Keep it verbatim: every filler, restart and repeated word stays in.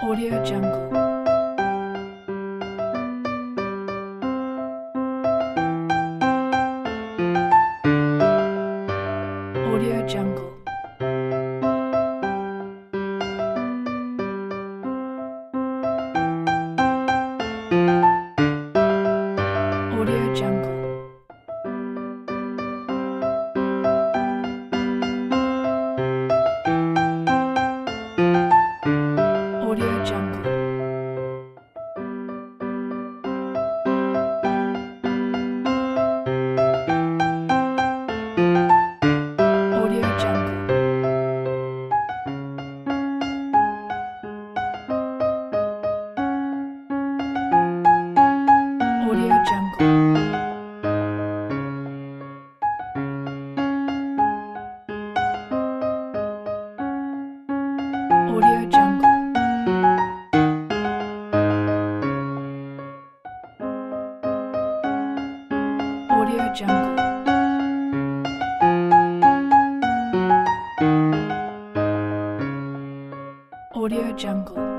Audio Jungle. Audio Jungle. Audio Jungle. Audio Jungle. Audio Jungle. Audio Jungle. Audio Jungle. Audio Jungle. Audio Jungle.